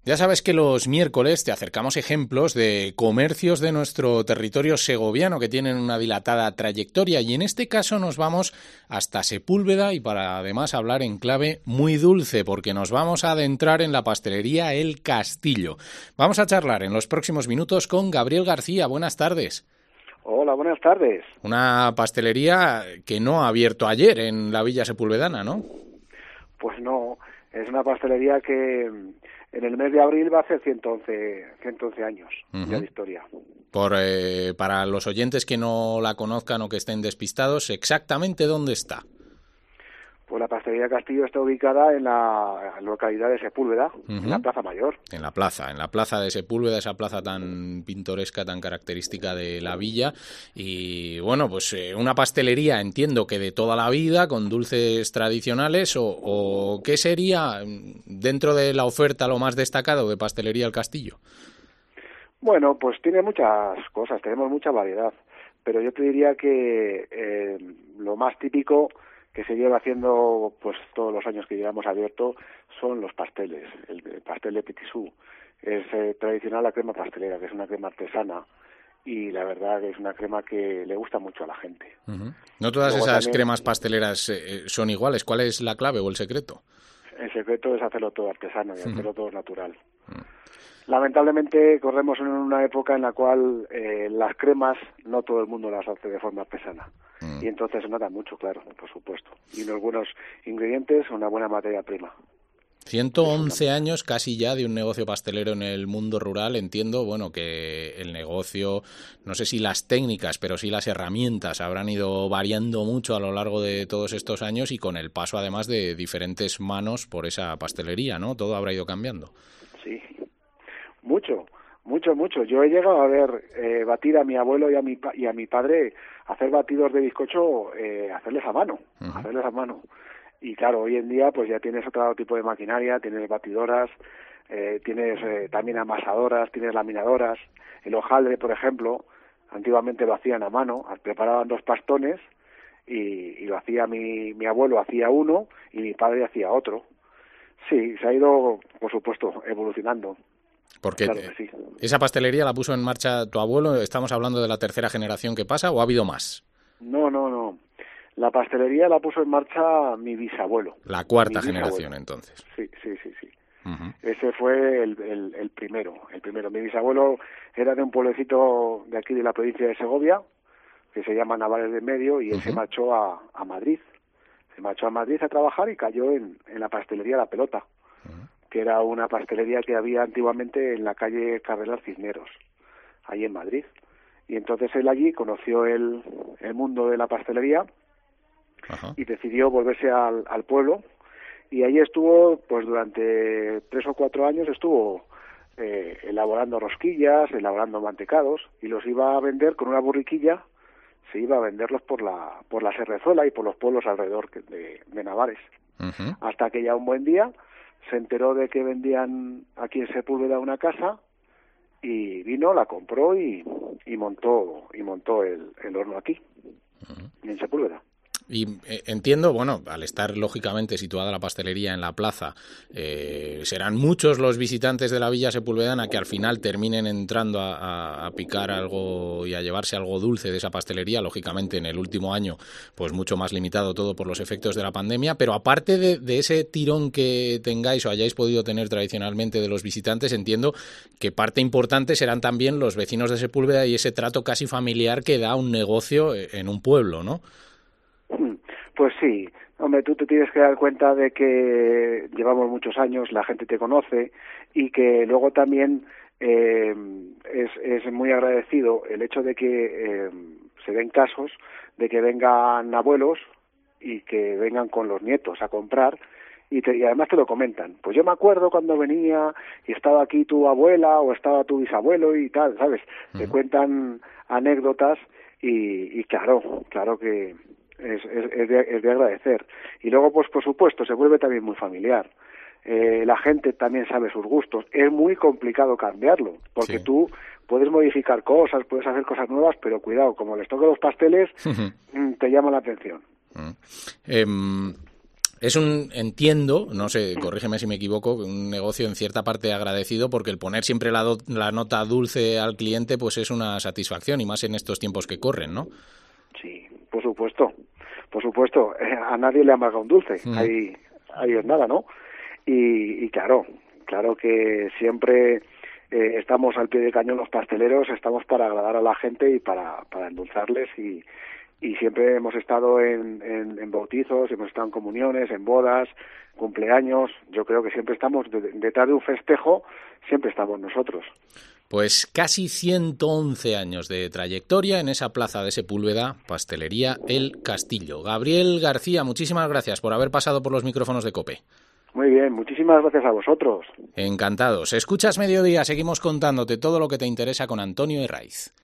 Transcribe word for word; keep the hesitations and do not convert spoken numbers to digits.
Ya sabes que los miércoles te acercamos ejemplos de comercios de nuestro territorio segoviano que tienen una dilatada trayectoria y en este caso nos vamos hasta Sepúlveda y para además hablar en clave muy dulce porque nos vamos a adentrar en la pastelería El Castillo. Vamos a charlar en los próximos minutos con Gabriel García. Buenas tardes. Hola, buenas tardes. Una pastelería que no ha abierto ayer en la Villa Sepulvedana, ¿no? Pues no, es una pastelería que en el mes de abril va a hacer ciento once años uh-huh. ya de historia. Por, eh, para los oyentes que no la conozcan o que estén despistados, ¿exactamente dónde está? Pues la pastelería Castillo está ubicada en la localidad de Sepúlveda, uh-huh. en la Plaza Mayor. En la plaza, en la plaza de Sepúlveda, esa plaza tan pintoresca, tan característica de la villa. Y bueno, pues eh, una pastelería, entiendo que de toda la vida, con dulces tradicionales, o, o ¿qué sería dentro de la oferta lo más destacado de Pastelería El Castillo? Bueno, pues tiene muchas cosas, tenemos mucha variedad, pero yo te diría que eh, lo más típico que se lleva haciendo pues todos los años que llevamos abierto son los pasteles. El, el pastel de Pitisú es eh, tradicional, la crema pastelera, que es una crema artesana y la verdad que es una crema que le gusta mucho a la gente. Uh-huh. No todas Luego esas también, cremas pasteleras eh, son iguales. ¿Cuál es la clave o el secreto? El secreto es hacerlo todo artesano y uh-huh. hacerlo todo natural. Uh-huh. Lamentablemente corremos en una época en la cual eh, las cremas no todo el mundo las hace de forma artesana mm. y entonces se nota mucho, claro, por supuesto. Y unos buenos ingredientes, una buena materia prima. ciento once años casi ya de un negocio pastelero en el mundo rural. Entiendo, bueno, que el negocio, no sé si las técnicas, pero sí las herramientas habrán ido variando mucho a lo largo de todos estos años y con el paso además de diferentes manos por esa pastelería, ¿no? Todo habrá ido cambiando. Sí. Mucho, mucho, mucho. Yo he llegado a ver eh, batir a mi abuelo y a mi y a mi padre hacer batidos de bizcocho, eh, hacerles a mano, uh-huh. hacerles a mano. Y claro, hoy en día pues ya tienes otro tipo de maquinaria, tienes batidoras, eh, tienes eh, también amasadoras, tienes laminadoras. El hojaldre, por ejemplo, antiguamente lo hacían a mano, preparaban dos pastones y, y lo hacía mi, mi abuelo, hacía uno y mi padre hacía otro. Sí, se ha ido, por supuesto, evolucionando. Porque claro que sí. ¿Esa pastelería la puso en marcha tu abuelo? ¿Estamos hablando de la tercera generación que pasa o ha habido más? No, no, no. La pastelería la puso en marcha mi bisabuelo. La cuarta generación, entonces. Sí, sí, sí, sí. Uh-huh. Ese fue el, el, el primero, el primero. Mi bisabuelo era de un pueblecito de aquí de la provincia de Segovia, que se llama Navares de Medio, y él uh-huh. se marchó a, a Madrid. Se marchó a Madrid a trabajar y cayó en, en la pastelería La Pelota. Uh-huh. que era una pastelería que había antiguamente en la calle Carreras Cisneros, ahí en Madrid. Y entonces él allí conoció el, el mundo de la pastelería Ajá. y decidió volverse al, al pueblo. Y allí estuvo, pues durante tres o cuatro años estuvo eh, elaborando rosquillas, elaborando mantecados, y los iba a vender con una borriquilla, se iba a venderlos por la por la Serrezuela y por los pueblos alrededor de, de Navares. Uh-huh. Hasta que ya un buen día se enteró de que vendían aquí en Sepúlveda una casa y vino, la compró y, y montó y montó el, el horno aquí, uh-huh. en Sepúlveda. Y eh, entiendo, bueno, al estar lógicamente situada la pastelería en la plaza, eh, serán muchos los visitantes de la Villa Sepulvedana que al final terminen entrando a, a, a picar algo y a llevarse algo dulce de esa pastelería, lógicamente en el último año pues mucho más limitado todo por los efectos de la pandemia, pero aparte de, de ese tirón que tengáis o hayáis podido tener tradicionalmente de los visitantes, entiendo que parte importante serán también los vecinos de Sepúlveda y ese trato casi familiar que da un negocio en un pueblo, ¿no? Pues sí, hombre, tú te tienes que dar cuenta de que llevamos muchos años, la gente te conoce y que luego también eh, es, es muy agradecido el hecho de que eh, se den casos de que vengan abuelos y que vengan con los nietos a comprar y, te, y además te lo comentan. Pues yo me acuerdo cuando venía y estaba aquí tu abuela o estaba tu bisabuelo y tal, ¿sabes? Uh-huh. Te cuentan anécdotas y, y claro, claro que Es, es, es, de, es de agradecer. Y luego, pues por supuesto, se vuelve también muy familiar. Eh, la gente también sabe sus gustos. Es muy complicado cambiarlo, porque sí. tú puedes modificar cosas, puedes hacer cosas nuevas, pero cuidado, como les toque los pasteles, uh-huh. te llama la atención. Uh-huh. Eh, Es un, entiendo, no sé, corrígeme si me equivoco, un negocio en cierta parte agradecido, porque el poner siempre la, do, la nota dulce al cliente pues es una satisfacción, y más en estos tiempos que corren, ¿no? Sí, por supuesto, por supuesto. Eh, a nadie le amarga un dulce, mm. ahí, ahí es nada, ¿no? Y, y claro, claro que siempre eh, estamos al pie del cañón los pasteleros, estamos para agradar a la gente y para, para endulzarles, y y siempre hemos estado en, en, en bautizos, hemos estado en comuniones, en bodas, cumpleaños. Yo creo que siempre estamos de, detrás de un festejo, siempre estamos nosotros. Pues casi ciento once años de trayectoria en esa plaza de Sepúlveda, Pastelería El Castillo. Gabriel García, muchísimas gracias por haber pasado por los micrófonos de COPE. Muy bien, muchísimas gracias a vosotros. Encantados. Escuchas Mediodía, seguimos contándote todo lo que te interesa con Antonio Herraiz.